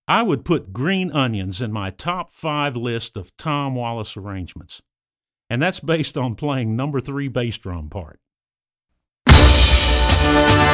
I would put Green Onions in my top 5 list of Tom Wallace arrangements. And that's based on playing number 3 bass drum part.